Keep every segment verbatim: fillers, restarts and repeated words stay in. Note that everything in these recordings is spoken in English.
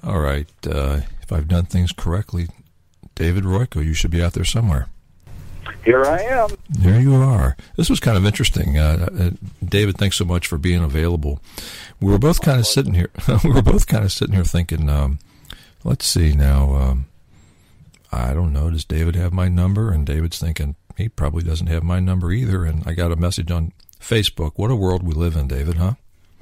All right. Uh, if I've done things correctly, David Royko, you should be out there somewhere. Here I am. There you are. This was kind of interesting. Uh, uh, David, thanks so much for being available. We were both kind of sitting here. we were both kind of sitting here thinking, um, let's see now. Um, I don't know. Does David have my number? And David's thinking he probably doesn't have my number either. And I got a message on Facebook. What a world we live in, David, huh?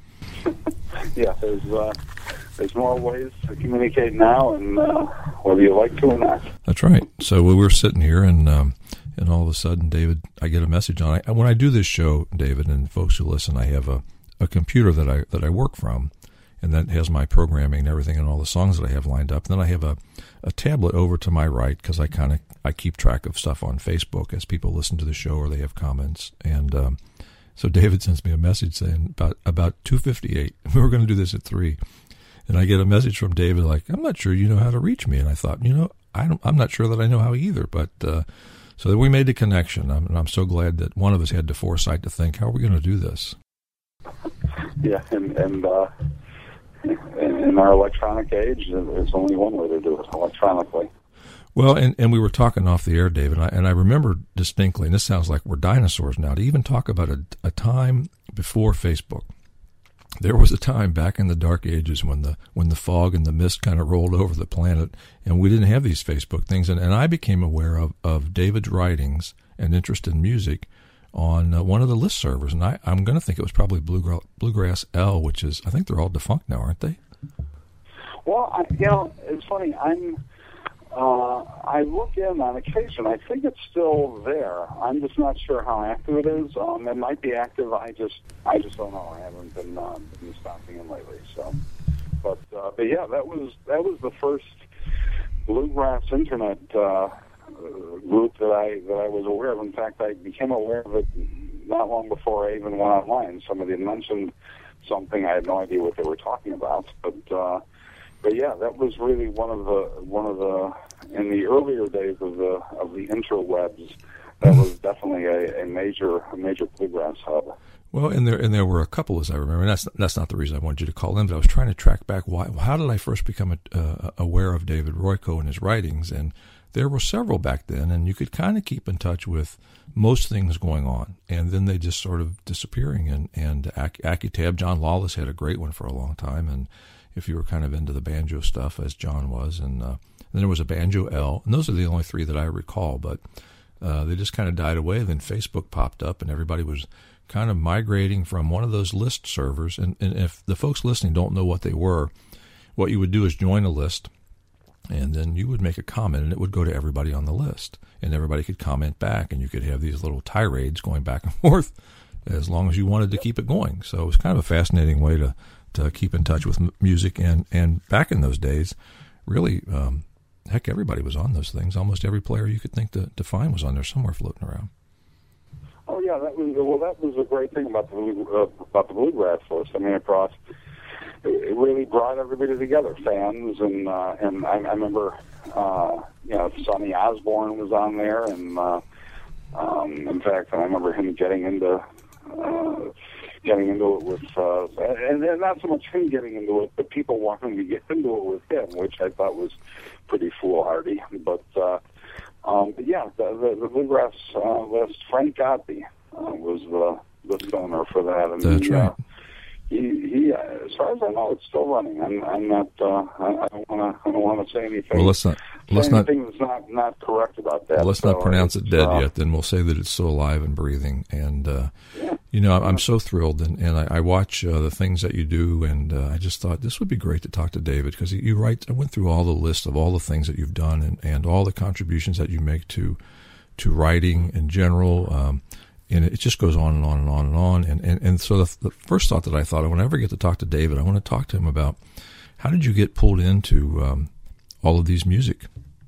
Yeah, there's uh, there's more ways to communicate now, and uh, whether you like to or not. That's right. So we were sitting here, and um, and all of a sudden, David, I get a message on. I, when I do this show, David, and folks who listen, I have a, a computer that I that I work from, and that has my programming and everything, and all the songs that I have lined up. And then I have a, a tablet over to my right because I kind of I keep track of stuff on Facebook as people listen to the show or they have comments. And um, so David sends me a message saying about about two fifty-eight. We were going to do this at three. And I get a message from David like, I'm not sure you know how to reach me. And I thought, you know, I don't, I'm not sure that I know how either. But uh, so we made the connection. I'm, and I'm so glad that one of us had the foresight to think, how are we going to do this? Yeah, and, and uh, in our electronic age, there's only one way to do it, electronically. Well, and, and we were talking off the air, David, and I, and I remember distinctly, and this sounds like we're dinosaurs now, to even talk about a, a time before Facebook. There was a time back in the dark ages when the when the fog and the mist kind of rolled over the planet, and we didn't have these Facebook things. And, and I became aware of, of David's writings and interest in music on uh, one of the list servers. And I, I'm going to think it was probably Bluegrass, Bluegrass L, which is, I think they're all defunct now, aren't they? Well, I, you know, it's funny. I'm... Uh, I look in on occasion. I think it's still there. I'm just not sure how active it is. Um, it might be active. I just, I just don't know. I haven't been, uh, been stopping in lately. So, but, uh, but yeah, that was that was the first bluegrass internet uh, group that I that I was aware of. In fact, I became aware of it not long before I even went online. Somebody had mentioned something. I had no idea what they were talking about, but. Uh, But yeah, that was really one of the one of the in the earlier days of the of the interwebs. That was definitely a, a major a major bluegrass hub. Well, and there and there were a couple, as I remember. And that's that's not the reason I wanted you to call in, but I was trying to track back why. How did I first become a, uh, aware of David Royko and his writings? And there were several back then, and you could kind of keep in touch with most things going on, and then they just sort of disappearing. And and Ac- Accutab, John Lawless had a great one for a long time, and if you were kind of into the banjo stuff, as John was. And uh, then there was a Banjo L, and those are the only three that I recall, but uh, they just kind of died away. Then Facebook popped up, and everybody was kind of migrating from one of those list servers. And, and if the folks listening don't know what they were, what you would do is join a list, and then you would make a comment, and it would go to everybody on the list. And everybody could comment back, and you could have these little tirades going back and forth as long as you wanted to keep it going. So it was kind of a fascinating way to to keep in touch with m- music, and, and back in those days, really, um, heck, everybody was on those things. Almost every player you could think to, to find was on there somewhere floating around. Oh yeah, that was well. That was a great thing about the uh, about the bluegrass list. I mean, across it really brought everybody together, fans, and uh, and I, I remember, uh, you know, Sonny Osborne was on there, and uh, um, in fact, I remember him getting into. Uh, getting into it with, uh, and, and not so much him getting into it, but people wanting to get into it with him, which I thought was pretty foolhardy. But, uh, um, but yeah, the, the, the bluegrass uh, list, Frank Godby uh, was the, the owner for that. And That's he, right. Uh, he, he uh, as far as I know, it's still running. I'm, I'm not, uh, I, I don't want to, I don't want to say anything. Well, let's not, let's not, anything that's not, not correct about that. well, let's so not pronounce it dead uh, yet. Then we'll say that it's still alive and breathing. And, uh, yeah. you know, I'm so thrilled, and, and I, I watch uh, the things that you do, and uh, I just thought this would be great to talk to David, because you write, I went through all the list of all the things that you've done, and, and all the contributions that you make to to writing in general, um, and it just goes on and on and on and on. And, and, and so the, the first thought that I thought, whenever I get to talk to David, I want to talk to him about how did you get pulled into um, all of these music?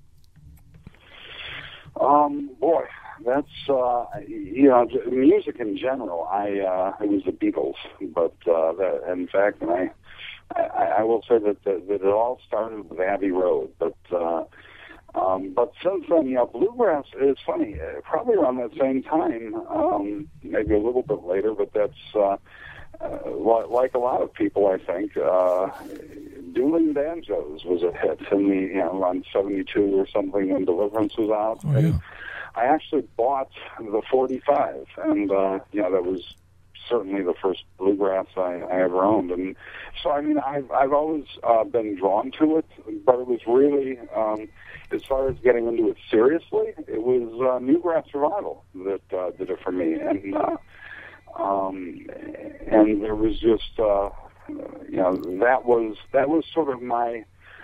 Um, boy. That's, uh, you know, music in general. I, uh, it was the Beatles, but, uh, that, in fact, and I, I, I will say that, that, that it all started with Abbey Road, but, uh, um, but since then, you know, bluegrass is funny, uh, probably around that same time, um, maybe a little bit later, but that's, uh, uh, like a lot of people, I think, uh, Dueling Banjos was a hit in the, you know, around seventy-two or something when Deliverance was out. Oh, yeah. And I actually bought the forty-five, and, uh, you know, that was certainly the first bluegrass I, I ever owned. And so, I mean, I've, I've always uh, been drawn to it, but it was really, um, as far as getting into it seriously, it was uh, Newgrass Revival that uh, did it for me. And, uh, um, and there was just, uh, you know, that was, that was sort of my,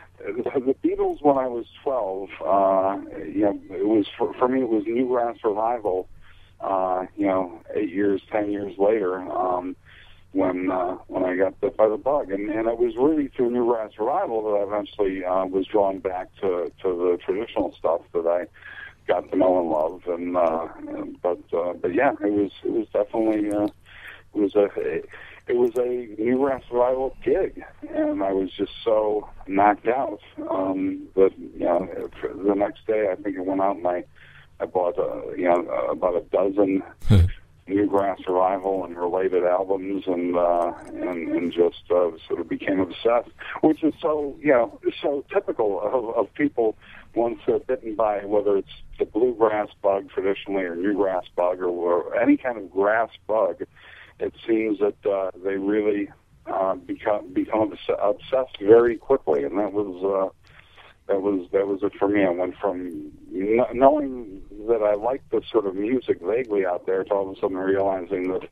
the Beatles when I was twelve, uh, you know, it was, for, for me, it was Newgrass Revival. Uh, you know, eight years, ten years later, um, when uh, when I got bit by the bug, and and it was really through Newgrass Revival that I eventually uh, was drawn back to to the traditional stuff that I got to know and love. And uh, but uh, but yeah, it was it was definitely uh, it was a it was a Newgrass Revival gig, and I was just so knocked out um, that you know the next day I think it went out and I. I bought, uh, you know, uh, about a dozen Newgrass Revival and related albums, and uh, and, and just uh, sort of became obsessed, which is so, you know, so typical of, of people once they're bitten by whether it's the bluegrass bug traditionally or Newgrass bug or, or any kind of grass bug. It seems that uh, they really uh, become become obsessed very quickly, and that was. Uh, That was that was it for me. I went from knowing that I liked this sort of music vaguely out there to all of a sudden realizing that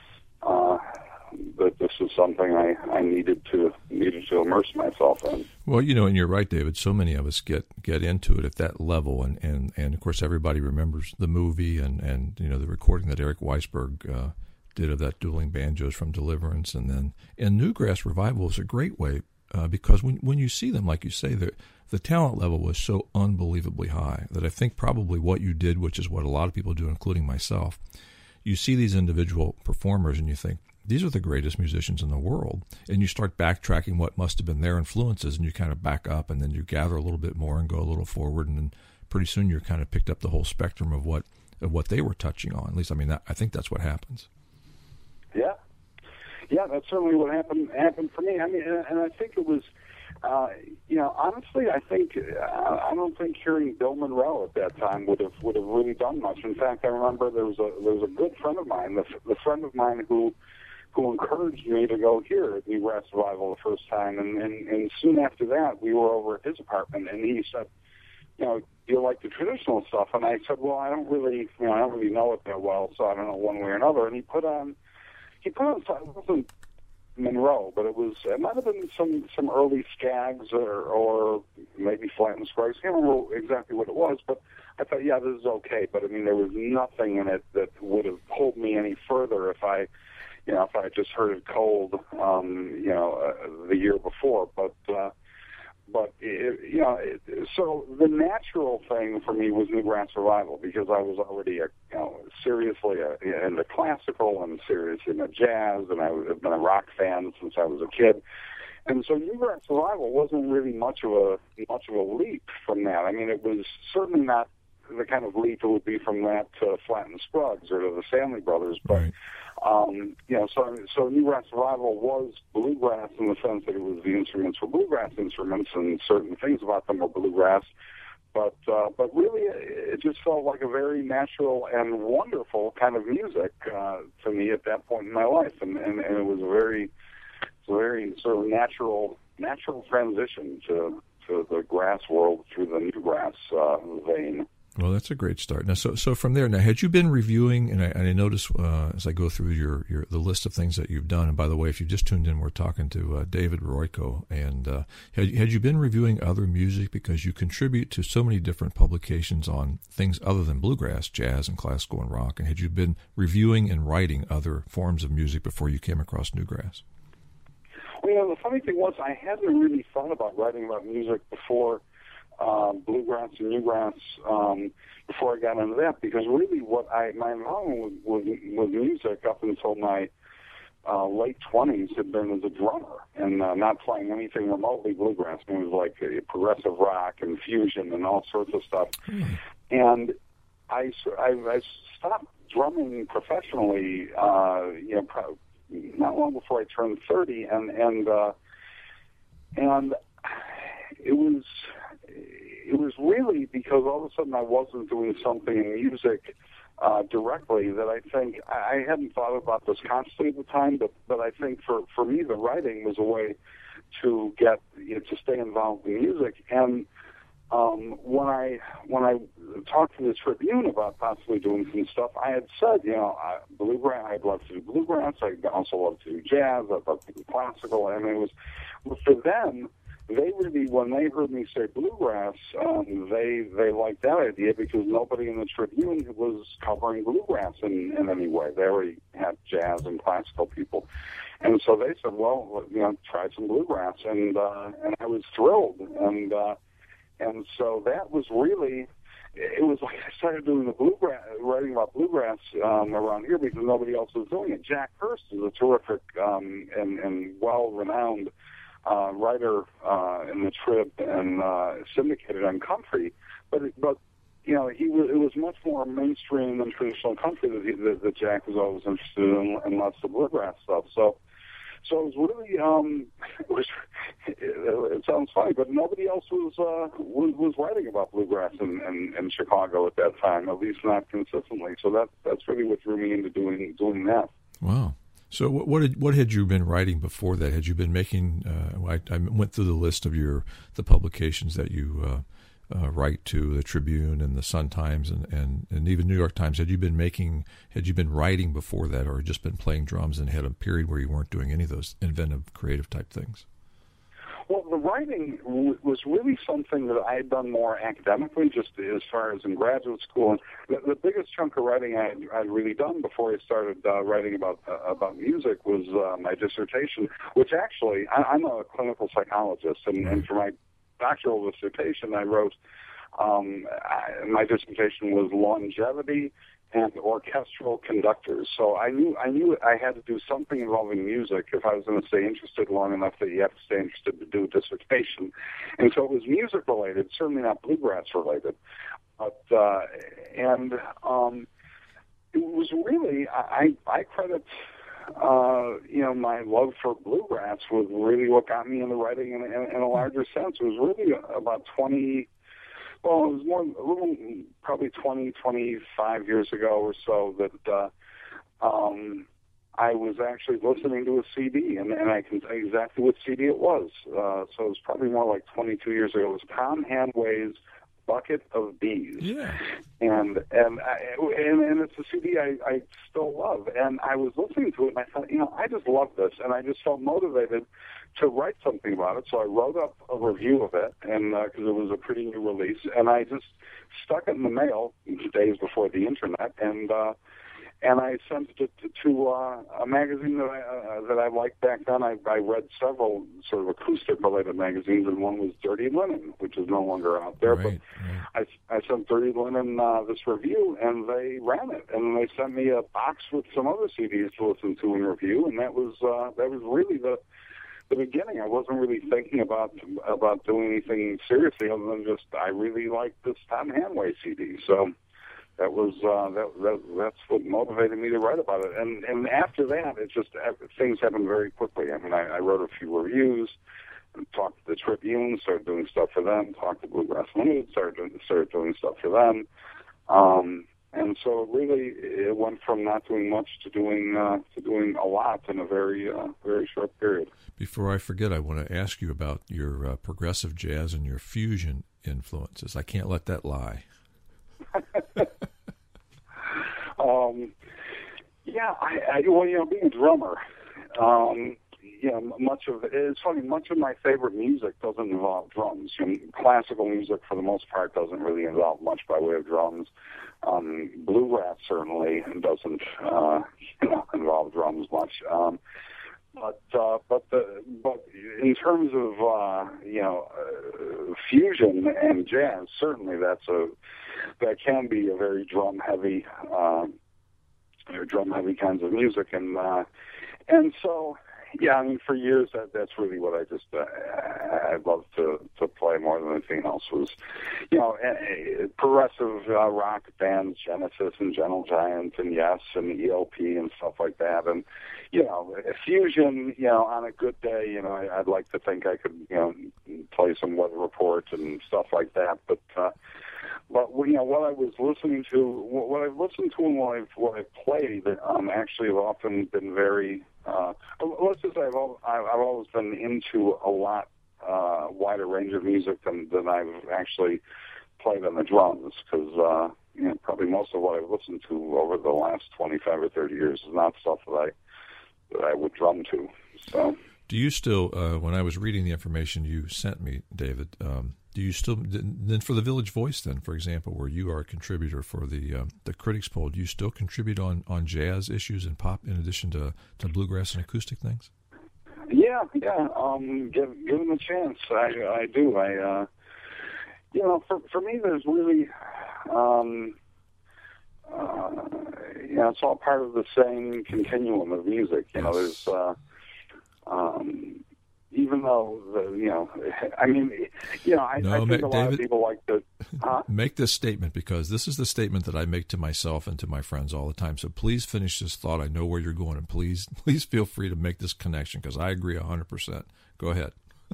uh, that this is something I, I needed to needed to immerse myself in. Well, you know, and you're right, David. So many of us get, get into it at that level, and, and, and of course everybody remembers the movie and, and you know the recording that Eric Weisberg uh, did of that Dueling Banjos from Deliverance, and then and Newgrass Revival is a great way uh, because when when you see them, like you say, they're the talent level was so unbelievably high that I think probably what you did, which is what a lot of people do, including myself, you see these individual performers and you think, these are the greatest musicians in the world. And you start backtracking what must have been their influences, and you kind of back up, and then you gather a little bit more and go a little forward, and then pretty soon you're kind of picked up the whole spectrum of what of what they were touching on. At least, I mean, that, I think that's what happens. Yeah. Yeah, that's certainly what happened happened for me. I mean, and I think it was... Uh, you know, honestly, I think uh, I don't think hearing Bill Monroe at that time would have would have really done much. In fact, I remember there was a there was a good friend of mine, the, the friend of mine who who encouraged me to go hear at Newgrass Revival the first time, and, and and soon after that, we were over at his apartment, and he said, you know, do you like the traditional stuff? And I said, well, I don't really, you know, I don't really know it that well, so I don't know one way or another. And he put on, he put on, it wasn't Monroe, but it was, it might have been some, some early Skaggs or, or maybe Flanton Scruggs. I can't remember exactly what it was, but I thought, yeah, this is okay. But I mean, there was nothing in it that would have pulled me any further if I, you know, if I just heard it cold, um, you know, uh, the year before. But, uh, but it, you know, it, so the natural thing for me was Newgrass Revival because I was already, a, you know, seriously a, into classical and serious into jazz, and I've been a rock fan since I was a kid. And so Newgrass Revival wasn't really much of a much of a leap from that. I mean, it was certainly not the kind of leap it would be from that to Flanton Scruggs or to the Stanley Brothers, but. Right. Um, you know, so so Newgrass Revival was bluegrass in the sense that it was the instruments were bluegrass instruments, and certain things about them were bluegrass. But uh, but really, it just felt like a very natural and wonderful kind of music uh, to me at that point in my life, and and, and it was a very, it's a very sort of natural natural transition to to the grass world through the Newgrass uh, vein. Well, that's a great start. Now, so so from there, now had you been reviewing? And I, and I notice uh, as I go through your, your the list of things that you've done. And by the way, if you just tuned in, we're talking to uh, David Royko. And uh, had had you been reviewing other music because you contribute to so many different publications on things other than bluegrass, jazz, and classical and rock? And had you been reviewing and writing other forms of music before you came across Newgrass? Well, you know, the funny thing was I hadn't really thought about writing about music before. Uh, bluegrass and Newgrass um, before I got into that, because really what I my involvement with, with, with music up until my uh, late twenties had been as a drummer and uh, not playing anything remotely bluegrass. It was like uh, progressive rock and fusion and all sorts of stuff. Mm. And I, I, I stopped drumming professionally, uh, you know, pro- not long before I turned thirty, and and uh, and it was it was really because all of a sudden I wasn't doing something in music uh, directly that I think I hadn't thought about this consciously at the time, but but I think for for me the writing was a way to get you know, to stay involved in music. And um, when I when I talked to the Tribune about possibly doing some stuff, I had said, you know, I, bluegrass. I'd love to do bluegrass. I'd also love to do jazz. I'd love to do classical. And it was for them. They really, when they heard me say bluegrass, um, they they liked that idea because nobody in the Tribune was covering bluegrass in, in any way. They already had jazz and classical people, and so they said, "Well, you know, try some bluegrass," and uh, and I was thrilled, and uh, and so that was really. It was like I started doing the bluegrass, writing about bluegrass um, around here because nobody else was doing it. Jack Hurst is a terrific um, and, and well-renowned Uh, writer uh, in the Trib and uh, syndicated on country, but but you know he was, it was much more mainstream than traditional country that, he, that, that Jack was always interested in, and lots of bluegrass stuff. So so it was really um, it was it, it sounds funny, but nobody else was uh, was, was writing about bluegrass in, in, in Chicago at that time, at least not consistently. So that that's really what drew me into doing doing that. Wow. So what what had, what had you been writing before that? Had you been making? Uh, I, I went through the list of your the publications that you uh, uh, write to, the Tribune and the Sun Times and, and, and even New York Times. Had you been making? Had you been writing before that, or just been playing drums and had a period where you weren't doing any of those inventive, creative type things? Well, the writing w- was really something that I had done more academically, just as far as in graduate school. And the, the biggest chunk of writing I had, I'd really done before I started uh, writing about uh, about music was uh, my dissertation, which actually, I, I'm a clinical psychologist, and, and for my doctoral dissertation, I wrote, um, I, my dissertation was longevity and orchestral conductors. So I knew I knew I had to do something involving music if I was going to stay interested long enough that you have to stay interested to do a dissertation. And so it was music related, certainly not bluegrass related. But uh, and um, it was really I I credit uh, you know my love for bluegrass was really what got me into writing in, in, in a larger sense. It was really about twenty. Well, it was more, a little, probably twenty, twenty-five years ago or so that uh, um, I was actually listening to a C D, and, and I can tell you exactly what C D it was. Uh, so it was probably more like twenty-two years ago. It was Tom Hanway's Bucket of Bees. Yeah. And and I, and, and it's a C D I, I still love. And I was listening to it, and I thought, you know, I just love this, and I just felt motivated to write something about it. So I wrote up a review of it, and because uh, it was a pretty new release, and I just stuck it in the mail days before the internet, and uh, and I sent it to, to uh, a magazine that I uh, that I liked back then. I, I read several sort of acoustic-related magazines, and one was Dirty Linen, which is no longer out there. Right, but right. I, I sent Dirty Linen uh, this review, and they ran it, and they sent me a box with some other C Ds to listen to and review, and that was uh, that was really the the beginning. I wasn't really thinking about about doing anything seriously other than just I really liked this Tom Hanway C D, so. That was uh, that, that. That's what motivated me to write about it, and and after that, it just things happened very quickly. I mean, I, I wrote a few reviews, and talked to the Tribune, started doing stuff for them. Talked to Bluegrass Limited, started doing, started doing stuff for them, um, and so really it went from not doing much to doing uh, to doing a lot in a very uh, very short period. Before I forget, I want to ask you about your uh, progressive jazz and your fusion influences. I can't let that lie. um, yeah, I, I, well, you know, being a drummer, um, you know, much of it, it's funny, much of my favorite music doesn't involve drums. You know, classical music, for the most part, doesn't really involve much by way of drums. Um, bluegrass certainly doesn't, uh, you know, involve drums much. Um, But uh, but the but in terms of uh, you know uh, fusion and jazz, certainly that's a that can be a very drum heavy, uh, drum heavy kinds of music, and uh, and so yeah, I mean, for years that that's really what I just uh, I loved to to play more than anything else was, you know, uh, progressive uh, rock bands, Genesis and Gentle Giant and Yes and E L P and stuff like that, and you know, fusion. You know, on a good day, you know, I, I'd like to think I could, you know, play some Weather Report and stuff like that, but. Uh, But you know, what I was listening to, what I've listened to, and what I've what I've played, um, actually have often been very. Uh, let's just say I've al- I've always been into a lot uh, wider range of music than than I've actually played on the drums, because uh, you know, probably most of what I've listened to over the last twenty-five or thirty years is not stuff that I that I would drum to. So. Do you still, uh, when I was reading the information you sent me, David, um, do you still, then for the Village Voice, then, for example, where you are a contributor for the um, the Critics Poll, do you still contribute on, on jazz issues and pop in addition to, to bluegrass and acoustic things? Yeah, yeah. Um, give, give them a chance. I, I do. I, uh, you know, for for me, there's really, um, uh, you know, it's all part of the same continuum of music. You know, there's. Uh, Um, even though, the, you know, I mean, you know, I, no, I think David, a lot of people like to huh? make this statement, because this is the statement that I make to myself and to my friends all the time. So please finish this thought. I know where you're going, and please, please feel free to make this connection, because I agree one hundred percent. Go ahead.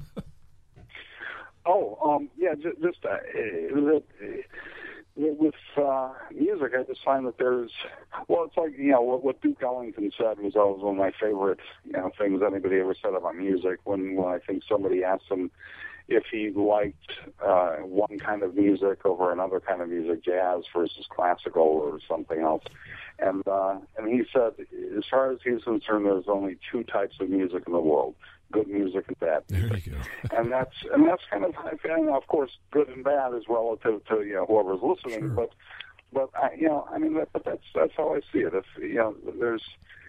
oh, um, yeah, just, just uh, it, it, with uh, music, I just find that there's, well, it's like, you know, what, what Duke Ellington said was always one of my favorite, you know, things anybody ever said about music. When, when I think somebody asked him if he liked uh, one kind of music over another kind of music, jazz versus classical or something else. And uh, and he said, as far as he's concerned, there's only two types of music in the world: good music and bad music. There you go. and that's and that's kind of, and of course, good and bad is relative to, you know, whoever's listening. Sure. But but I, you know, I mean, that, but that's that's how I see it. If you know, there's,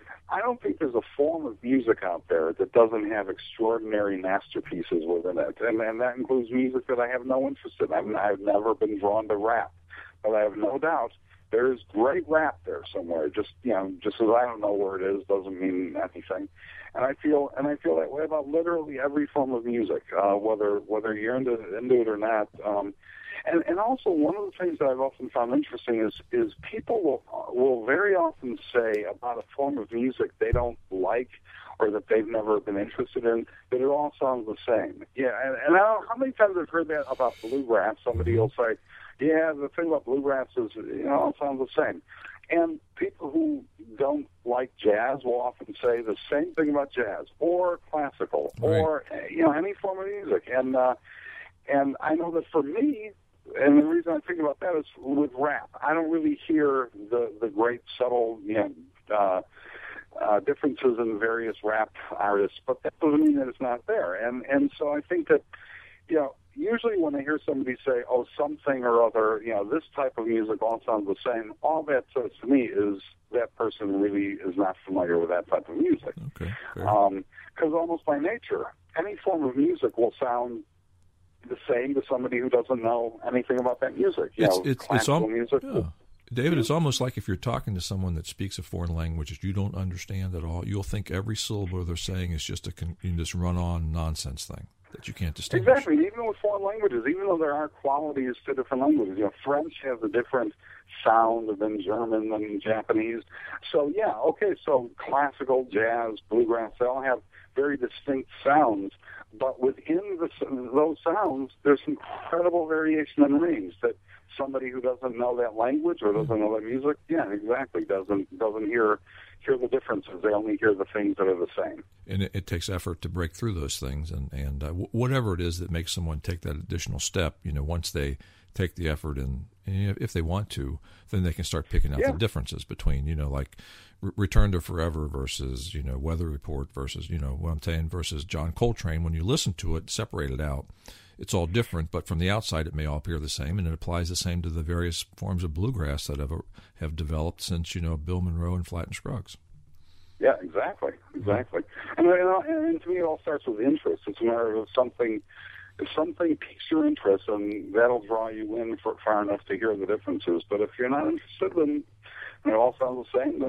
I don't think there's a form of music out there that doesn't have extraordinary masterpieces within it, and and that includes music that I have no interest in. I mean, I've never been drawn to rap, but I have no doubt there's great rap there somewhere. Just, you know, just as I don't know where it is doesn't mean anything. And I feel and I feel that way about literally every form of music, uh, whether whether you're into into it or not. Um, and and also one of the things that I've often found interesting is is people will will very often say about a form of music they don't like or that they've never been interested in, that it all sounds the same. Yeah, and, and I don't know how many times I've heard that about bluegrass. Somebody will say, yeah, the thing about bluegrass is, you know, it sounds the same. And people who don't like jazz will often say the same thing about jazz or classical or, right. you know, any form of music. And uh, and I know that for me, and the reason I think about that is with rap, I don't really hear the, the great subtle, you know, uh, uh, differences in various rap artists, but that doesn't mean that it's not there. And and so I think that, you know, usually when I hear somebody say, oh, something or other, you know, this type of music all sounds the same, all that says to me is that person really is not familiar with that type of music. Okay. Um, 'cause almost by nature, any form of music will sound the same to somebody who doesn't know anything about that music. You it's know, it's, classical it's al- music. Yeah. David, it's almost like if you're talking to someone that speaks a foreign language that you don't understand at all, you'll think every syllable they're saying is just a con- this run-on nonsense thing that you can't distinguish. Exactly. Even with foreign languages, even though there are qualities to different languages, you know, French has a different sound than German and Japanese. So, yeah, okay, so classical, jazz, bluegrass, they all have very distinct sounds, but within the, those sounds, there's incredible variation in range that somebody who doesn't know that language or doesn't know that music, yeah, exactly, doesn't doesn't hear hear the differences. They only hear the things that are the same. And it, it takes effort to break through those things, and and uh, w- whatever it is that makes someone take that additional step, you know, once they take the effort, and, and if they want to, then they can start picking out yeah. the differences between, you know, like R- Return to Forever versus, you know, Weather Report versus, you know, what I'm saying, versus John Coltrane. When you listen to it, separate it out, it's all different, but from the outside it may all appear the same, and it applies the same to the various forms of bluegrass that have have developed since, you know, Bill Monroe and Flatt and Scruggs. Yeah, exactly, exactly. And, and, and to me, it all starts with interest. It's a matter of something, if something piques your interest, and that'll draw you in for far enough to hear the differences. But if you're not interested, then it all sounds the same, then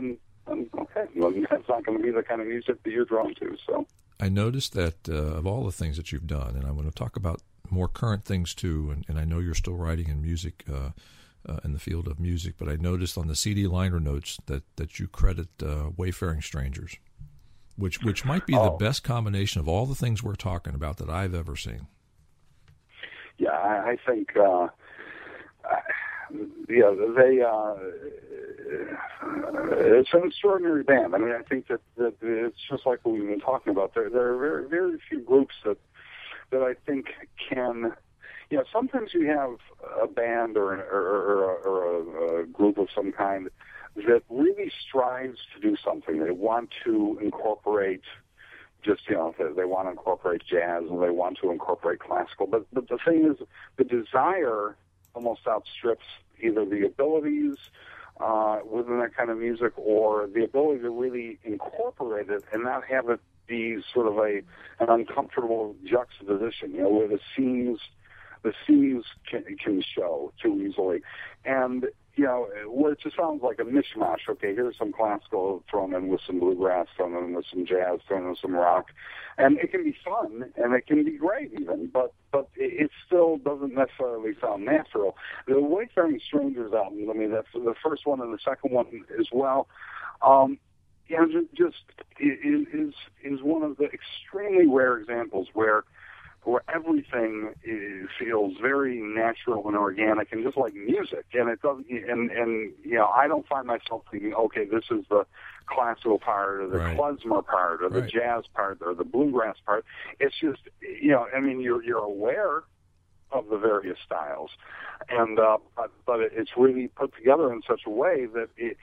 then okay, well, that's not going to be the kind of music that you're drawn to. So I noticed that uh, of all the things that you've done, and I want to talk about more current things too, and, and I know you're still writing in music, uh, uh, in the field of music, but I noticed on the C D liner notes that, that you credit uh, Wayfaring Strangers, which which might be oh. the best combination of all the things we're talking about that I've ever seen. Yeah, I, I think, uh, yeah, they, uh, it's an extraordinary band. I mean, I think that, that it's just like what we've been talking about. There, there are very, very few groups that, that I think can, you know, sometimes you have a band or, an, or, or, or a, a group of some kind that really strives to do something. They want to incorporate just, you know, they, they want to incorporate jazz and they want to incorporate classical. But, but the thing is, the desire almost outstrips either the abilities uh, within that kind of music or the ability to really incorporate it and not have it be sort of a an uncomfortable juxtaposition, you know, where the scenes the scenes can, can show too easily. And, you know, where it just sounds like a mishmash. Okay, here's some classical thrown in with some bluegrass, thrown in with some jazz, thrown in with some rock. And it can be fun, and it can be great even, but but it still doesn't necessarily sound natural. The Wayfaring Strangers album, I mean, that's the first one and the second one as well, um, you know, just is, is one of the extremely rare examples where where everything is, feels very natural and organic and just like music. And it doesn't, and, and, you know, I don't find myself thinking, okay, this is the classical part or the right. klezmer part or the right. jazz part or the bluegrass part. It's just, you know, I mean, you're, you're aware of the various styles, and, uh, but, but it's really put together in such a way that it,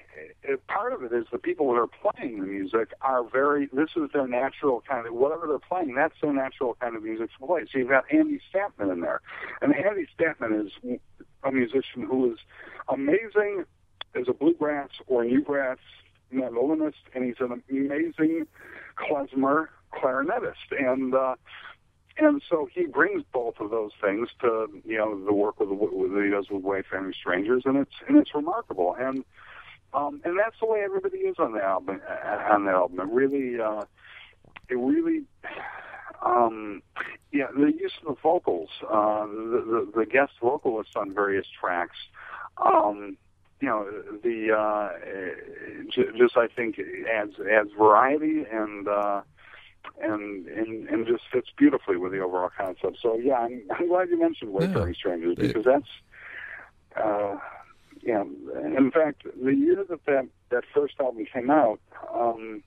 It, part of it is the people that are playing the music are very, this is their natural kind of, whatever they're playing, that's their natural kind of music to play. So you've got Andy Statman in there. And Andy Statman is a musician who is amazing as a bluegrass or newgrass mandolinist, and he's an amazing klezmer clarinetist. And, uh, and so he brings both of those things to, you know, the work with, with that he does with Wayfaring Strangers, and it's, and it's remarkable. And, Um, and that's the way everybody is on the album. On the album, it really, uh, it really, um, yeah. The use of the vocals, uh, the, the the guest vocalists on various tracks, um, you know, the uh, just I think adds adds variety and uh, and and and just fits beautifully with the overall concept. So yeah, I'm, I'm glad you mentioned Wayfaring yeah. Strangers because that's. Uh, Yeah, in fact, the year that that, that first album came out, um,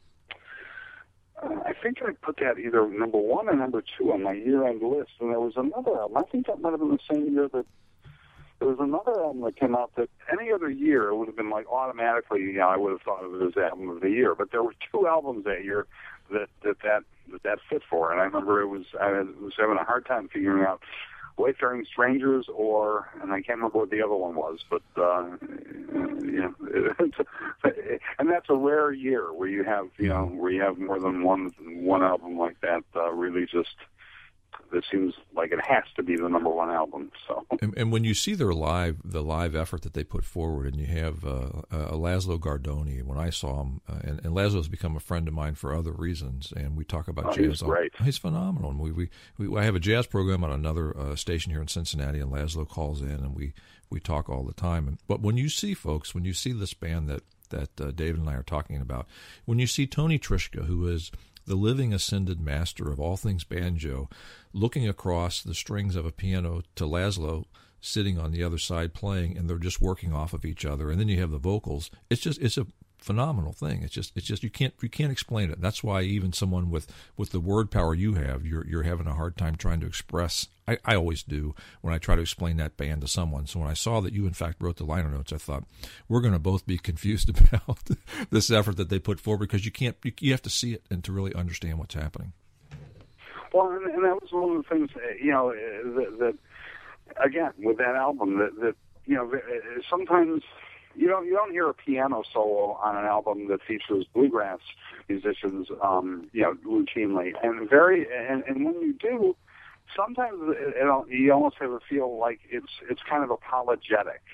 uh, I think I put that either number one or number two on my year-end list. And there was another album. I think that might have been the same year that there was another album that came out that any other year it would have been like automatically, you know, I would have thought of it as album of the year. But there were two albums that year that that that, that, that fit for. And I remember it was I was having a hard time figuring out Wayfaring Strangers, or, and I can't remember what the other one was, but, uh, you know, and that's a rare year where you have, you know, where you have more than one, one album like that, uh, really just, it seems like it has to be the number one album. So, and, and when you see their live, the live effort that they put forward, and you have uh, uh, Laszlo Gardoni. When I saw him, uh, and, and Laszlo's become a friend of mine for other reasons, and we talk about oh, jazz. He's great. He's phenomenal. And we, we, we I have a jazz program on another uh, station here in Cincinnati, and Laszlo calls in, and we, we talk all the time. And, but when you see folks, when you see this band that that uh, David and I are talking about, when you see Tony Trischka, who is the living ascended master of all things banjo, looking across the strings of a piano to Laszlo sitting on the other side playing, and they're just working off of each other. And then you have the vocals. It's just, it's a phenomenal thing. It's just, it's just, you can't, you can't explain it. That's why even someone with, with the word power you have, you're, you're having a hard time trying to express. I, I always do when I try to explain that band to someone. So when I saw that you in fact wrote the liner notes, I thought we're going to both be confused about this effort that they put forward, because you can't, you, you have to see it and to really understand what's happening. Well, and, and that was one of the things, you know, that, that again, with that album, that, that, you know, sometimes you don't, you don't hear a piano solo on an album that features bluegrass musicians, um, you know, routinely. And very, and, and when you do, sometimes it, it, you almost have a feel like it's, it's kind of apologetic.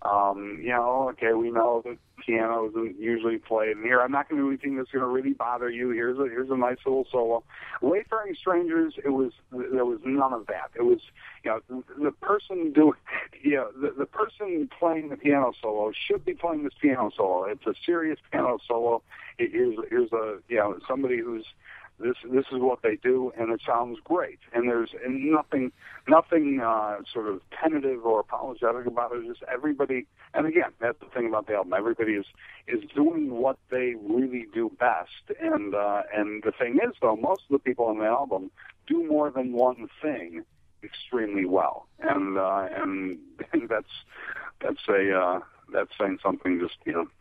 Um, you know, okay, we know that piano isn't usually played in here. I'm not going to do anything that's going to really bother you. Here's a here's a nice little solo. Wayfaring Strangers, it was there was none of that. It was, you know, the, the person doing, you know, the, the person playing the piano solo should be playing this piano solo. It's a serious piano solo. It, here's here's a you know somebody who's This this is what they do, and it sounds great. And there's and nothing nothing uh, sort of tentative or apologetic about it. Just everybody, and again, that's the thing about the album. Everybody is is doing what they really do best. And uh, and the thing is, though, most of the people on the album do more than one thing extremely well. And uh, and, and that's that's a uh, that's saying something. Just you know,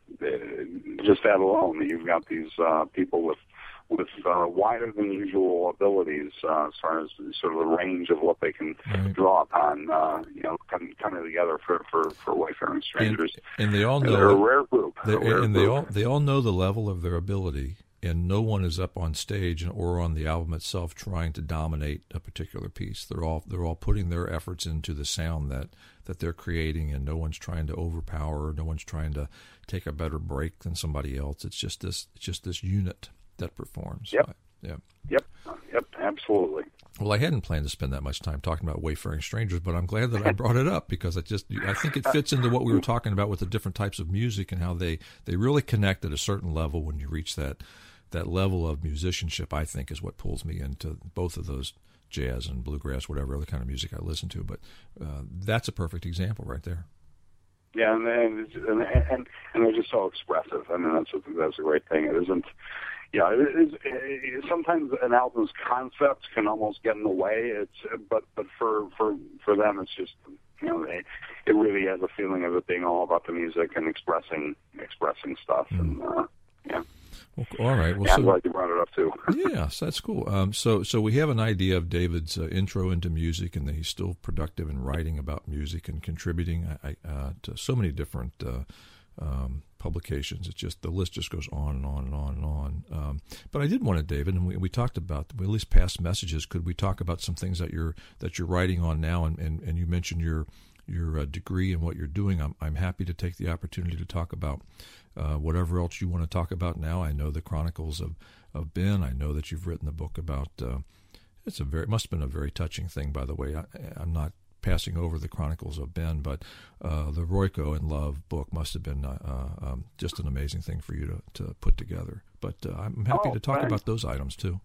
just that alone, that you've got these uh, people with. with uh, wider than usual abilities uh, as far as sort of the range of what they can right. draw upon, uh, you know, coming, coming together for, for, for Wayfaring Strangers. And, and they all know they're a rare group. They, a rare and group. they all they all know the level of their ability, and no one is up on stage or on the album itself trying to dominate a particular piece. They're all they're all putting their efforts into the sound that, that they're creating, and no one's trying to overpower. No one's trying to take a better break than somebody else. It's just this it's just this unit that performs. Yep. Yeah. Yep. Yep. Absolutely. Well, I hadn't planned to spend that much time talking about Wayfaring Strangers, but I'm glad that I brought it up because I just I think it fits into what we were talking about with the different types of music and how they, they really connect at a certain level. When you reach that that level of musicianship, I think is what pulls me into both of those, jazz and bluegrass, whatever other kind of music I listen to. But uh, that's a perfect example right there. Yeah, and and, and and they're just so expressive. I mean, that's a, that's a great thing. It isn't. Yeah, it is, it, sometimes an album's concept can almost get in the way. It's but but for for for them, it's just you know they, it really has a feeling of it being all about the music and expressing expressing stuff. Mm. And uh, yeah. Well, all right. Well, yeah, so, I'm glad you brought it up too. Yeah, so that's cool. Um, so so we have an idea of David's uh, intro into music, and that he's still productive in writing about music and contributing I, uh, to so many different. Uh, Um, publications. It's just the list just goes on and on and on and on. Um, but I did want to, David, and we, we talked about we at least past messages. Could we talk about some things that you're that you're writing on now? And, and, and you mentioned your your uh, degree and what you're doing. I'm I'm happy to take the opportunity to talk about uh, whatever else you want to talk about now. I know the Chronicles of, of Ben. I know that you've written a book about. Uh, it's a very it must have been a very touching thing, by the way. I, I'm not. Passing over the Chronicles of Ben, but uh, the Royko in Love book must have been uh, uh, um, just an amazing thing for you to, to put together. But uh, I'm happy oh, to talk thanks. about those items too.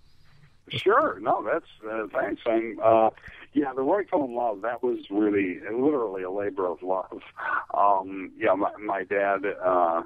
Sure. No, that's uh, thanks. I'm, uh, yeah, the Royko in Love, that was really, literally a labor of love. Um, yeah, my, my dad... Uh,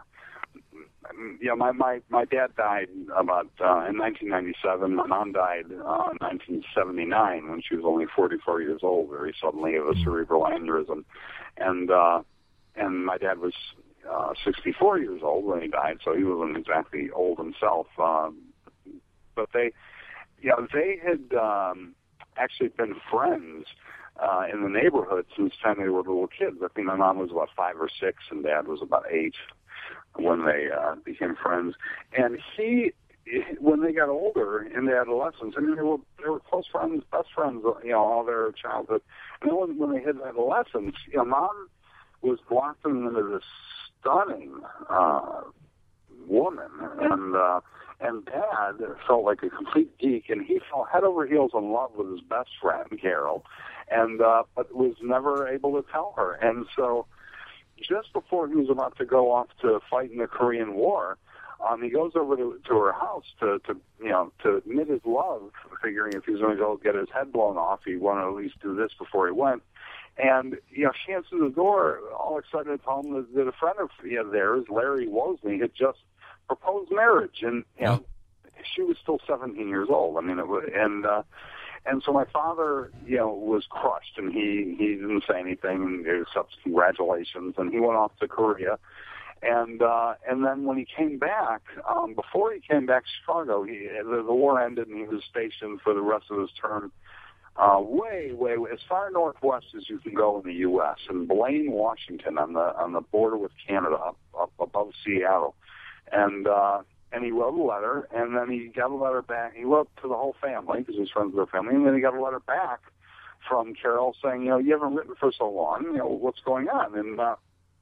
Yeah, my, my, my dad died about uh, in nineteen ninety-seven. My mom died uh, in nineteen seventy-nine when she was only forty-four years old, very suddenly of a cerebral aneurysm. And uh, and my dad was uh, sixty-four years old when he died, so he wasn't exactly old himself. Um, but they, you know, they had um, actually been friends uh, in the neighborhood since the time they were little kids. I think my mom was about five or six, and Dad was about eight when they uh, became friends. And he, when they got older in their adolescence, I mean, they were, they were close friends, best friends, you know, all their childhood. And then when, when they hit adolescence, you know, Mom was blossomed into this stunning uh, woman. And, uh, and Dad felt like a complete geek, and he fell head over heels in love with his best friend, Carol, and uh, but was never able to tell her. And so just before he was about to go off to fight in the Korean War, um, he goes over to, to her house to, to, you know, to admit his love, figuring if he was going to go get his head blown off, he'd want to at least do this before he went. And, you know, she answered the door, all excited to tell him that, that a friend of you know, theirs, Larry Wozni, had just proposed marriage. And, you know, she was still seventeen years old. I mean, it was, and, uh, And so my father, you know, was crushed, and he, he didn't say anything except congratulations, and he went off to Korea. And uh, and then when he came back, um, before he came back to Chicago, he, the, the war ended, and he was stationed for the rest of his term uh, way, way, way, as far northwest as you can go in the U S, in Blaine, Washington, on the on the border with Canada, up, up above Seattle. And uh, And he wrote a letter, and then he got a letter back. He wrote to the whole family, because he's friends with their family, and then he got a letter back from Carol saying, you know, you haven't written for so long. You know, what's going on? And uh,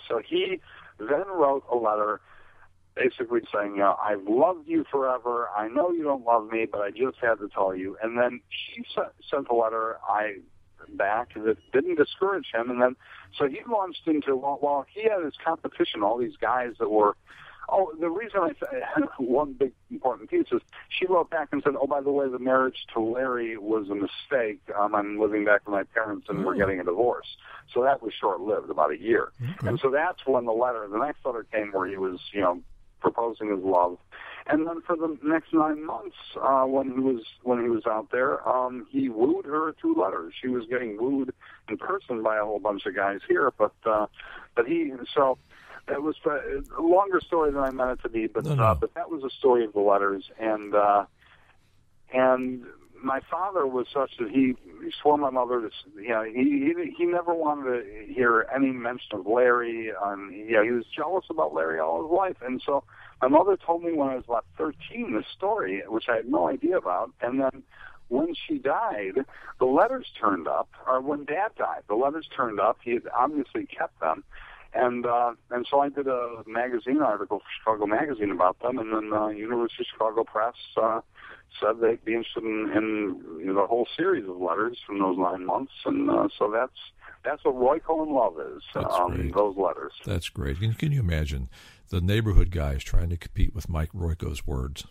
So he then wrote a letter basically saying, you know, I've loved you forever. I know you don't love me, but I just had to tell you. And then she sent a letter I back that didn't discourage him. And then, so he launched into, well, well he had his competition, all these guys that were, oh, the reason I say one big important piece is she wrote back and said, oh, by the way, the marriage to Larry was a mistake. Um, I'm living back with my parents and we're getting a divorce. So that was short-lived, about a year. Okay. And so that's when the letter, the next letter came where he was, you know, proposing his love. And then for the next nine months, uh, when he was when he was out there, um, he wooed her through letters. She was getting wooed in person by a whole bunch of guys here, but uh, but he so it was a longer story than I meant it to be. But no, no. Uh, but that was the story of the letters, and uh, and my father was such that he, he swore my mother to, you know, he, he he never wanted to hear any mention of Larry. Um, you know, he was jealous about Larry all his life, and so my mother told me when I was about thirteen this story, which I had no idea about, and then when she died, the letters turned up, or when Dad died, the letters turned up. He had obviously kept them. And uh, and so I did a magazine article for Chicago Magazine about them, and then uh, University of Chicago Press uh, said they'd be interested in, in you know, the whole series of letters from those nine months, and uh, so that's that's what Royko and Love is. That's um, great. Those letters. That's great. Can, can you imagine the neighborhood guys trying to compete with Mike Royko's words?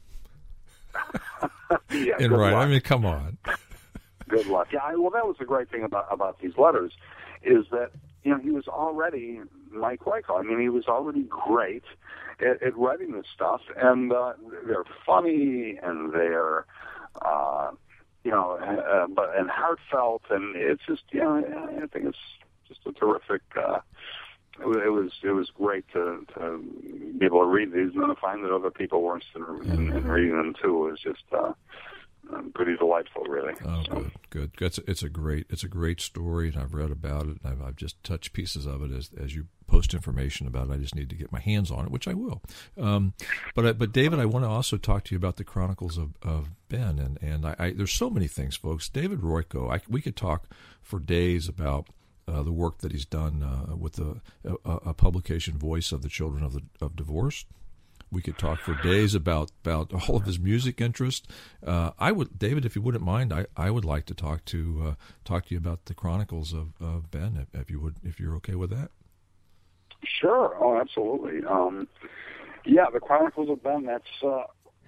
Yeah, and right, luck. I mean, come on. Good luck. Yeah, I, well, that was the great thing about about these letters, is that, you know, he was already Mike Royko. I mean, he was already great at, at writing this stuff, and uh, they're funny, and they're, uh, you know, uh, but and heartfelt, and it's just, you know, I think it's just a terrific. Uh, it, was, it was it was great to, to be able to read these and to find that other people were interested in, in reading them too. It was just. Uh, Um, pretty delightful, really. Oh, so. good, good. It's a, it's a great it's a great story, and I've read about it. And I've, I've just touched pieces of it as as you post information about it. I just need to get my hands on it, which I will. Um, but but David, I want to also talk to you about the Chronicles of, of Ben, and and I, I there's so many things, folks. David Royko, I, we could talk for days about uh, the work that he's done uh, with the a, a publication, Voice of the Children of the of Divorce. We could talk for days about, about all of his music interest. Uh, I would, David, if you wouldn't mind, I, I would like to talk to uh, talk to you about the Chronicles of, of Ben, if, if you would, if you're okay with that. Sure. Oh, absolutely. Um, yeah, the Chronicles of Ben. That's uh,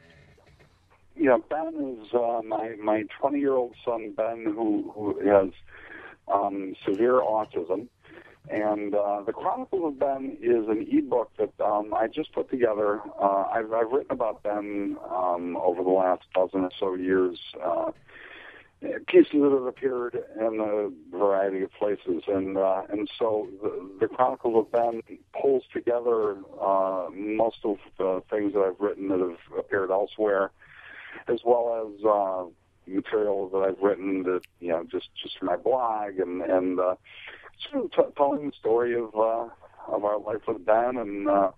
yeah. Ben is uh, my my twenty year old son Ben, who who has um, severe autism. And uh, the Chronicles of Ben is an ebook that um, I just put together. Uh, I've, I've written about Ben um, over the last dozen or so years, uh, pieces that have appeared in a variety of places. And uh, and so the, the Chronicles of Ben pulls together uh, most of the things that I've written that have appeared elsewhere, as well as uh, material that I've written that, you know, just, just for my blog and, and uh, sort of t- telling the story of uh, of our life with Ben, and uh,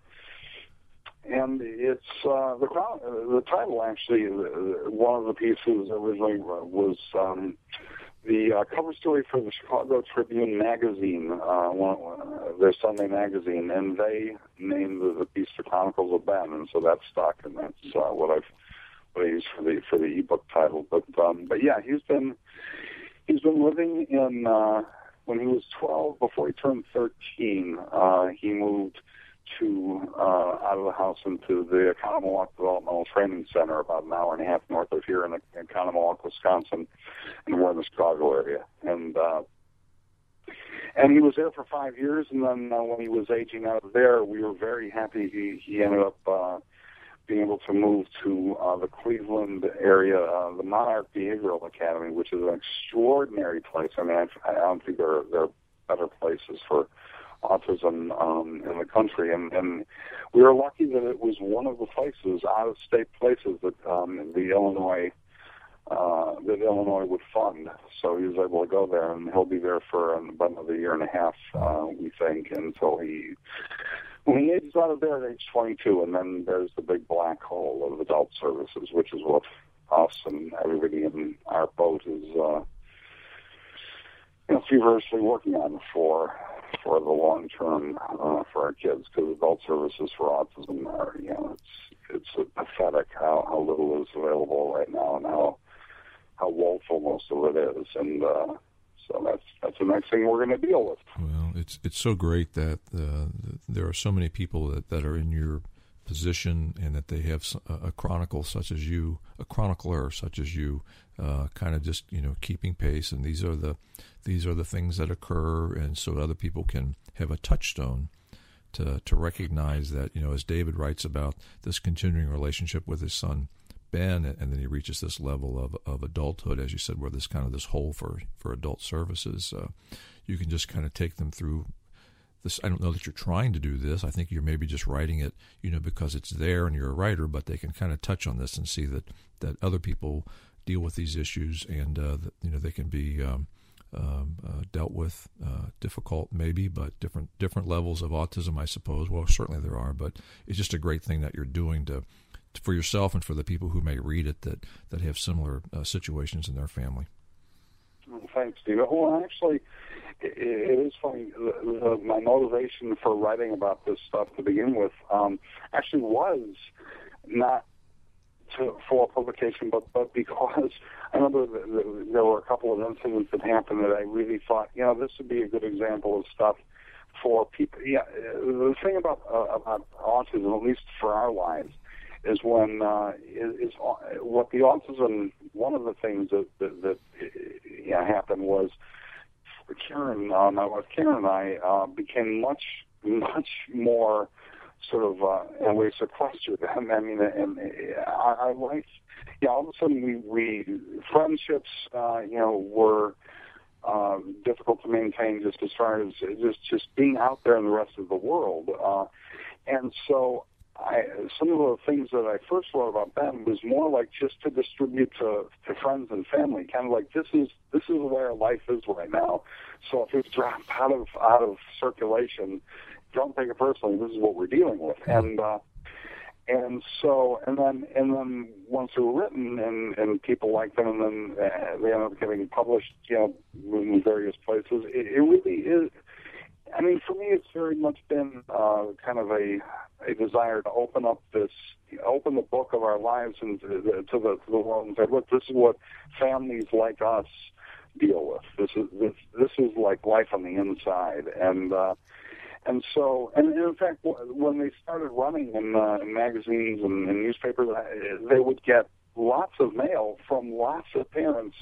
and it's uh, the the title actually. Uh, one of the pieces originally was um, the uh, cover story for the Chicago Tribune magazine, uh, one, uh, their Sunday magazine, and they named the, the piece "The Chronicles of Ben," and so that's stuck, and that's uh, what I've what I used for the for the ebook title. But um, but yeah, he's been he's been living in. Uh, When he was twelve, before he turned thirteen, uh, he moved to uh, out of the house into the Economologh Developmental Training Center, about an hour and a half north of here in, in Economologh, Wisconsin, and we're in the Chicago area. And uh, and he was there for five years, and then uh, when he was aging out of there, we were very happy. He he ended up uh, being able to move to uh, the Cleveland area, uh, the Monarch Behavioral Academy, which is an extraordinary place. I mean, I, I don't think there are, there are better places for autism um, in the country. And, and we were lucky that it was one of the places, out-of-state places, that um, the Illinois uh, that Illinois would fund. So he was able to go there, and he'll be there for about another year and a half, uh, we think, until he... When he ages out of there at age twenty-two, and then there's the big black hole of adult services, which is what us and everybody in our boat is, uh, you know, feverishly working on for for the long term uh, for our kids, because adult services for autism are, you know, it's it's pathetic how, how little is available right now and how how woeful most of it is, and uh, so that's that's the next thing we're going to deal with. Well, it's it's so great that uh, there are so many people that, that are in your position, and that they have a chronicle such as you, a chronicler such as you, uh, kind of just, you know, keeping pace. And these are the these are the things that occur, and so other people can have a touchstone to to recognize that, you know, as David writes about this continuing relationship with his son Ben, and then he reaches this level of of adulthood, as you said, where there's kind of this hole for for adult services. Uh, you can just kind of take them through this. I don't know that you're trying to do this. I think you're maybe just writing it, you know, because it's there and you're a writer, but they can kind of touch on this and see that, that other people deal with these issues, and, uh, that, you know, they can be um, um, uh, dealt with, uh, difficult maybe, but different different levels of autism, I suppose. Well, certainly there are, but it's just a great thing that you're doing to, to for yourself and for the people who may read it that, that have similar uh, situations in their family. Well, thanks, Steve. Well, actually, it, it is funny. The, the, my motivation for writing about this stuff to begin with um, actually was not to, for publication, but, but because I remember the, the, there were a couple of incidents that happened that I really thought, you know, this would be a good example of stuff for people. Yeah, the thing about uh, about autism, at least for our lives, is when uh, is, is what the autism. One of the things that that, that yeah, happened was Karen, uh, my wife Karen, and I uh, became much much more sort of uh, and we sequestered. I mean, and our, our life. Yeah, all of a sudden we we friendships, uh, you know, were. Uh, difficult to maintain, just as far as just just being out there in the rest of the world, uh, and so I, some of the things that I first wrote about Ben was more like just to distribute to, to friends and family, kind of like this is this is the way our life is right now. So if it's dropped out of out of circulation, don't take it personally. This is what we're dealing with, and. Uh, And so, and then, and then once they were written, and, and people liked them, and then uh, they ended up getting published, you know, in various places. It, it really is. I mean, for me, it's very much been uh, kind of a a desire to open up this, open the book of our lives and to the to the, to the world, and say, look, this is what families like us deal with. This is this this is like life on the inside, and. Uh, And so, and in fact, when they started running in, uh, in magazines and, and newspapers, they would get lots of mail from lots of parents,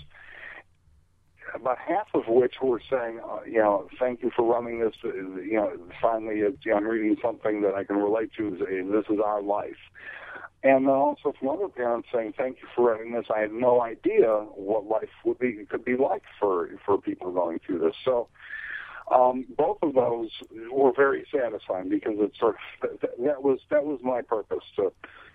about half of which were saying, uh, you know, thank you for running this. You know, finally, it's, you know, I'm reading something that I can relate to. This is our life. And then also from other parents saying, thank you for writing this. I had no idea what life would be could be like for, for people going through this. So, Um, both of those were very satisfying because it's sort of that was that was my purpose to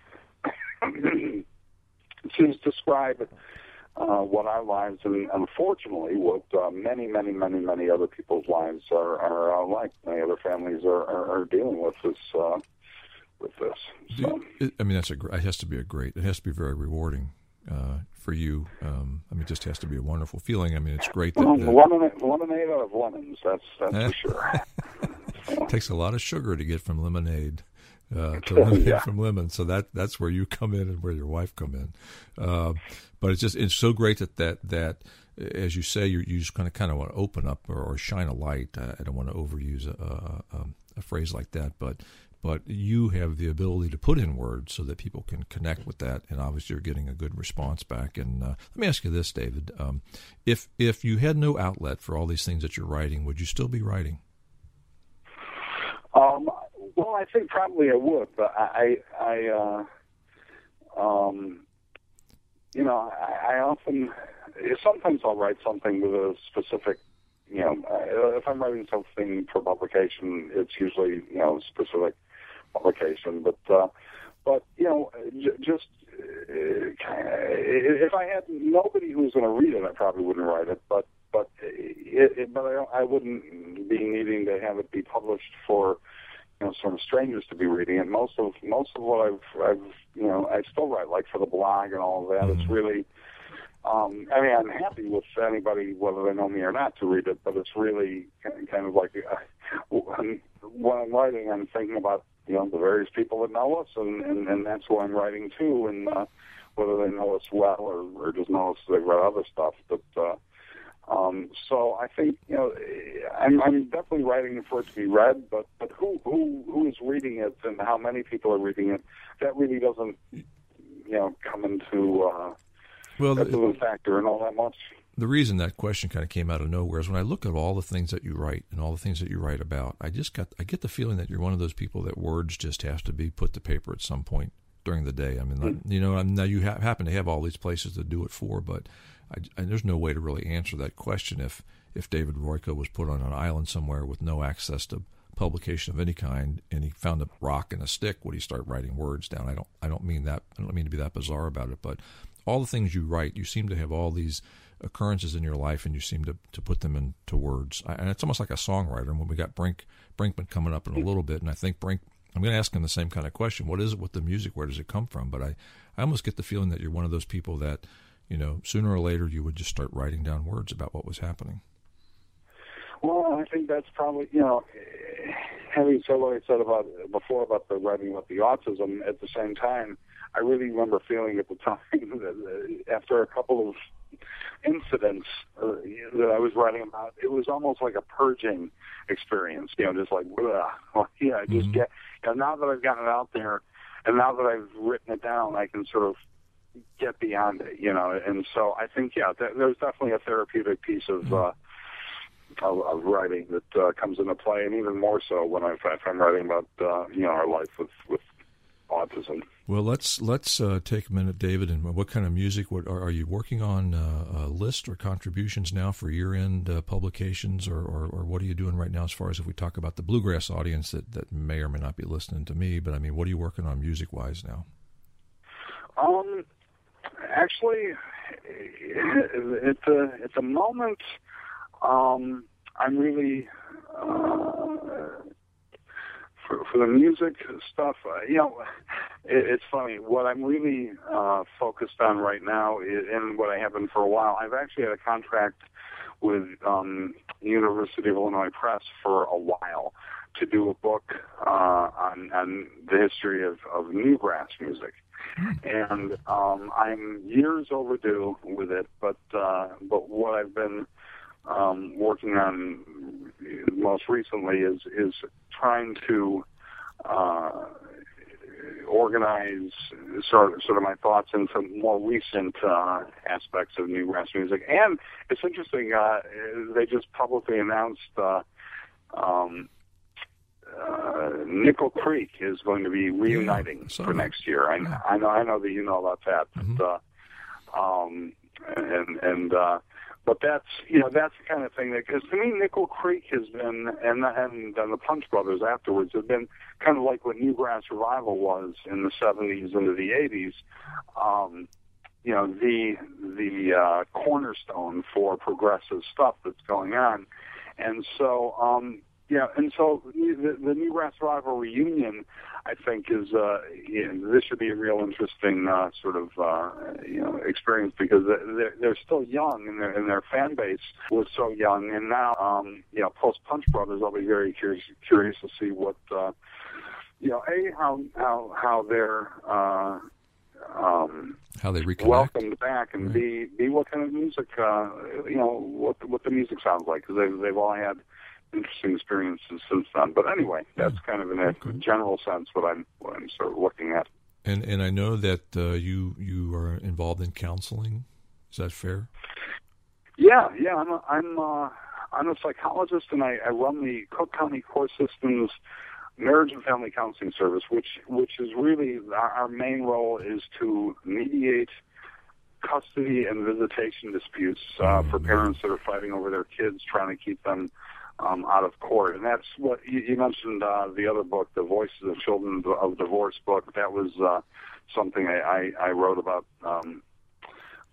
to describe uh, what our lives and unfortunately what uh, many many many many other people's lives are, are uh, like. Many other families are, are, are dealing with this uh, with this. So. I mean, that's a it has to be a great. It has to be very rewarding. Uh, for you, um, I mean, it just has to be a wonderful feeling. I mean, it's great that, well, that lemonade, lemonade out of lemons. That's that's for sure. So. It takes a lot of sugar to get from lemonade uh, to lemonade yeah. from lemon. So that that's where you come in and where your wife come in. Uh, but it's just it's so great that that that as you say, you you just kind of kind of want to open up or, or shine a light. I, I don't want to overuse a, a, a phrase like that, but. But you have the ability to put in words so that people can connect with that, and obviously you're getting a good response back. And uh, let me ask you this, David: um, if if you had no outlet for all these things that you're writing, would you still be writing? Um, well, I think probably I would, but I, I uh, um, you know, I, I often, sometimes I'll write something with a specific. You know, if I'm writing something for publication, it's usually, you know, specific publication. But, uh, but you know, j- just uh, if I had nobody who was going to read it, I probably wouldn't write it. But, but, it, it, but I, I wouldn't be needing to have it be published for, you know, some strangers to be reading it. Most of most of what I've, I've, you know, I still write like for the blog and all of that. Mm-hmm. It's really. Um, I mean, I'm happy with anybody, whether they know me or not, to read it, but it's really kind of like uh, when I'm writing, I'm thinking about, you know, the various people that know us, and, and, and that's who I'm writing to, and uh, whether they know us well or, or just know us, they've read other stuff. But uh, um, so I think, you know, I'm, I'm definitely writing for it to be read, but, but who, who who is reading it and how many people are reading it, that really doesn't, you know, come into uh, well, that doesn't factor in all that much. The reason that question kind of came out of nowhere is when I look at all the things that you write and all the things that you write about, I just got I get the feeling that you're one of those people that words just have to be put to paper at some point during the day. I mean, mm-hmm. you know, now you ha- happen to have all these places to do it for, but I, I, there's no way to really answer that question if if David Royko was put on an island somewhere with no access to publication of any kind, and he found a rock and a stick, would he start writing words down? I don't I don't mean that. I don't mean to be that bizarre about it, but all the things you write, you seem to have all these occurrences in your life, and you seem to, to put them into words. I, and it's almost like a songwriter. And when we got Brink Brinkman coming up in a little bit, and I think Brink, I'm going to ask him the same kind of question. What is it with the music? Where does it come from? But I, I almost get the feeling that you're one of those people that, you know, sooner or later you would just start writing down words about what was happening. Well, I think that's probably, you know, having said what I said about before about the writing about the autism, at the same time, I really remember feeling at the time that after a couple of incidents uh, that I was writing about, it was almost like a purging experience, you know, just like, well, yeah, just mm-hmm. get, you know, now that I've gotten it out there and now that I've written it down, I can sort of get beyond it, you know, and so I think, yeah, th- there's definitely a therapeutic piece of, mm-hmm. uh, Of, of writing that uh, comes into play, and even more so when I, if I'm writing about uh, you know our life with, with autism. Well, let's let's uh, take a minute, David. And what kind of music? What are, are you working on? Uh, a list or contributions now for year-end uh, publications, or, or or what are you doing right now? As far as if we talk about the bluegrass audience that, that may or may not be listening to me, but I mean, what are you working on music-wise now? Um, actually, at the at the moment. Um, I'm really, uh, for, for the music stuff, uh, you know, it, it's funny. What I'm really uh, focused on right now, is, and what I have been for a while, I've actually had a contract with um, University of Illinois Press for a while to do a book uh, on, on the history of, of newgrass music. And um, I'm years overdue with it, but uh, but what I've been Um, working on most recently is is trying to uh, organize sort of, sort of my thoughts into more recent uh, aspects of newgrass music. And it's interesting, uh, they just publicly announced uh, um, uh, Nickel Creek is going to be reuniting yeah, for next year. I, yeah. I know I know that you know about that, but, mm-hmm. uh, um, and and. Uh, But that's, you know, that's the kind of thing that, because to me, Nickel Creek has been, and and then the Punch Brothers afterwards have been kind of like what Newgrass Revival was in the seventies into the eighties. Um, you know, the the uh, cornerstone for progressive stuff that's going on, and so, um, yeah, and so the, the Newgrass Revival reunion, I think, is uh, you know, this should be a real interesting uh, sort of uh, you know experience, because they're, they're still young and their and their fan base was so young, and now um, you know post Punch Brothers, I'll be very curious curious to see what uh, you know a how how how they're uh, um, how they reconnect, welcomed back, and right. b b what kind of music uh, you know what what the music sounds like, because they've they've all had interesting experiences since then. But anyway, that's yeah. kind of in a okay. general sense what I'm what I'm sort of looking at. And and I know that uh, you you are involved in counseling. Is that fair? Yeah, yeah. I'm a, I'm uh, I'm a psychologist, and I, I run the Cook County Court System's Marriage and Family Counseling Service, which which is really our, our main role is to mediate custody and visitation disputes uh, mm-hmm. for parents that are fighting over their kids, trying to keep them Um, out of court. And that's what you, you mentioned, uh, the other book, the Voices of Children of Divorce book. That was uh, something I, I, I wrote about um,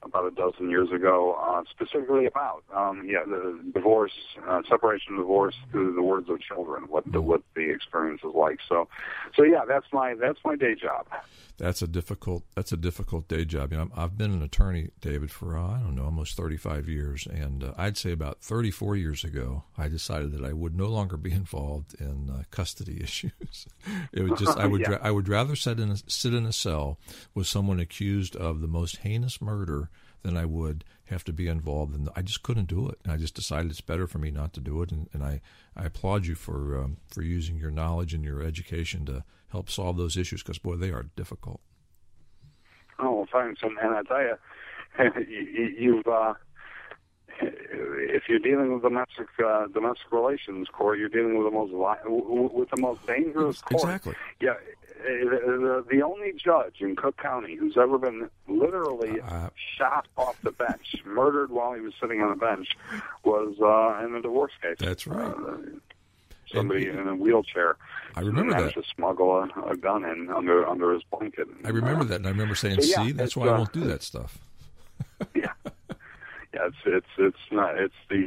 about a dozen years ago, uh, specifically about um, yeah the divorce, uh, separation, divorce through the words of children, what the what the experience is like. So, so yeah, that's my that's my day job. That's a difficult. That's a difficult day job. You know, I've been an attorney, David, for uh, I don't know, almost thirty-five years, and uh, I'd say about thirty-four years ago, I decided that I would no longer be involved in uh, custody issues. It would just I would yeah. ra- I would rather sit in a, sit in a cell with someone accused of the most heinous murder than I would have to be involved in. I just couldn't do it, and I just decided it's better for me not to do it. And, and I, I applaud you for um, for using your knowledge and your education to help solve those issues, because boy, they are difficult. Oh, well, thanks, and, and I tell you, you you've uh, if you're dealing with domestic uh, domestic relations court, you're dealing with the most with the most dangerous court. Exactly. Yeah. The, the only judge in Cook County who's ever been literally uh, shot off the bench, murdered while he was sitting on the bench, was uh, in a divorce case. That's right. Uh, somebody and, in a wheelchair. I remember that. Managed to smuggle a, a gun in under under his blanket. I remember uh, that, and I remember saying, so yeah, "See, that's why uh, I won't do that stuff." yeah, yeah. It's it's it's not. It's the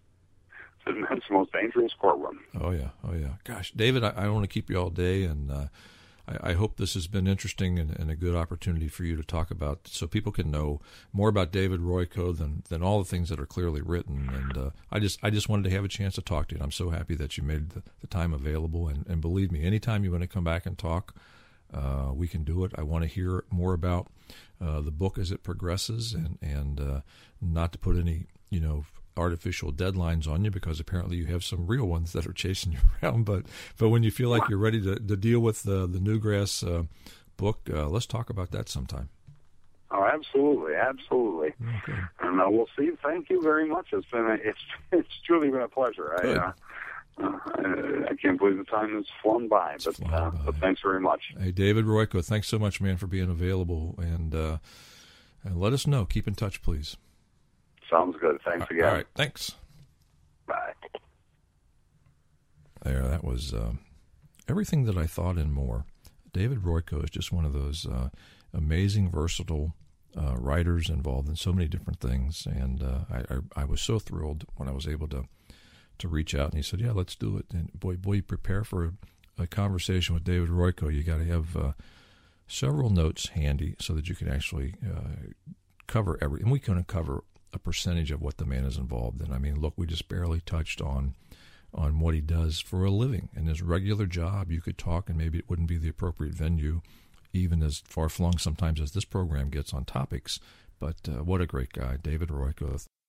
it's the most dangerous courtroom. Oh yeah, oh yeah. Gosh, David, I, I don't want to keep you all day, and uh, I, I hope this has been interesting and, and a good opportunity for you to talk about, so people can know more about David Royko than than all the things that are clearly written. And uh, I just I just wanted to have a chance to talk to you. And I'm so happy that you made the, the time available. And, and believe me, anytime you want to come back and talk, uh, we can do it. I want to hear more about uh, the book as it progresses, and and uh, not to put any you know. artificial deadlines on you, because apparently you have some real ones that are chasing you around. But but when you feel like you're ready to, to deal with the the Newgrass uh, book, uh, let's talk about that sometime. Oh, absolutely, absolutely. Okay. And uh, we'll see. Thank you very much. It's been a, it's it's truly been a pleasure. I, uh, uh, I can't believe the time has flown by, but flown uh, by. but thanks very much. Hey, David Royko, thanks so much, man, for being available, and uh, and let us know. Keep in touch, please. Sounds good. Thanks again. All right. Thanks. Bye. There, that was uh, everything that I thought and more. David Royko is just one of those uh, amazing, versatile uh, writers involved in so many different things. And uh, I, I, I was so thrilled when I was able to to reach out. And he said, yeah, let's do it. And boy, boy, you prepare for a, a conversation with David Royko, you got to have uh, several notes handy so that you can actually uh, cover every. And we couldn't cover a percentage of what the man is involved in. I mean, look, we just barely touched on on what he does for a living. In his regular job, you could talk, and maybe it wouldn't be the appropriate venue, even as far-flung sometimes as this program gets on topics. But uh, what a great guy, David Royko.